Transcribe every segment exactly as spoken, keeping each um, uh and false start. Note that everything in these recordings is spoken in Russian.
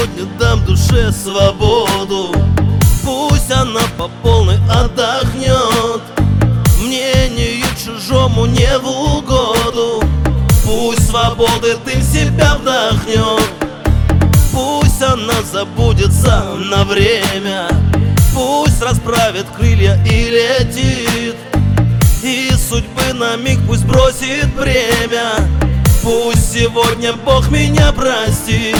сегодня дам душе свободу, пусть она по полной отдохнет, мнению чужому не в угоду. Пусть свободы ты в себя вдохнет, пусть она забудется на время, пусть расправит крылья и летит, и судьбы на миг пусть бросит бремя. Пусть сегодня Бог меня простит.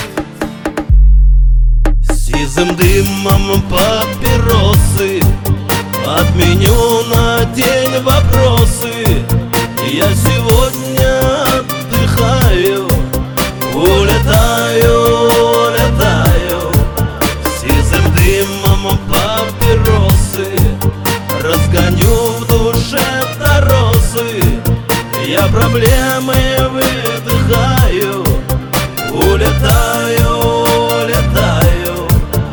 Сизым дымом папиросы отменю на день вопросы. Я сегодня отдыхаю, улетаю, улетаю. Сизым дымом папиросы разгоню в душе торосы. Я проблемы выдыхаю, улетаю, улетаю.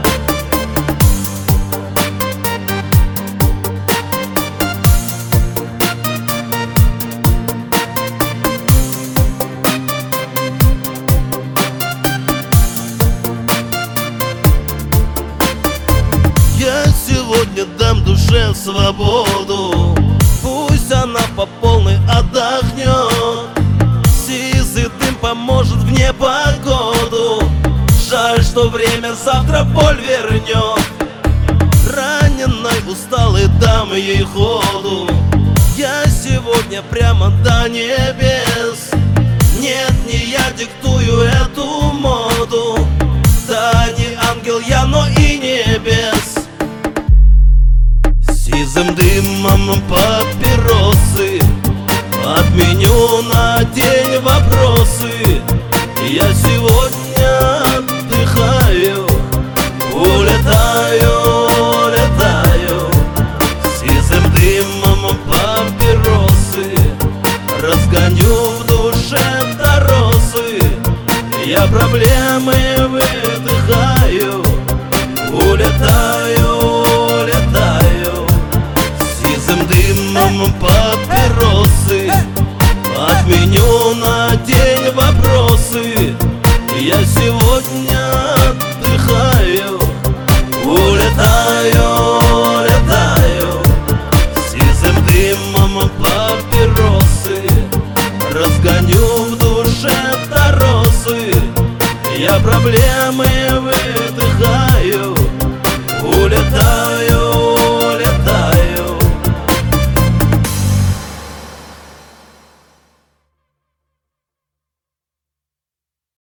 Я сегодня дам душе свободу, пусть она по полной отдохнет, сизый дым поможет в непогоду. Жаль, что время завтра боль вернет, раненой, усталой дам ей ходу. Я сегодня прямо до небес, нет, не я диктую эту моду. Да, не ангел я, но и небес. Сизым дымом папиросы отменю на день вопросы. Я сегодня отдыхаю, улетаю, улетаю. Сизым дымом папиросы разгоню в душе торосы. Я проблемы выдыхаю, улетаю, улетаю. Сизым дымом папиросы отменю на день вопросы. Я сегодня отдыхаю, улетаю, улетаю. Сизым дымом папиросы разгоню в душе торосы. Я проблемы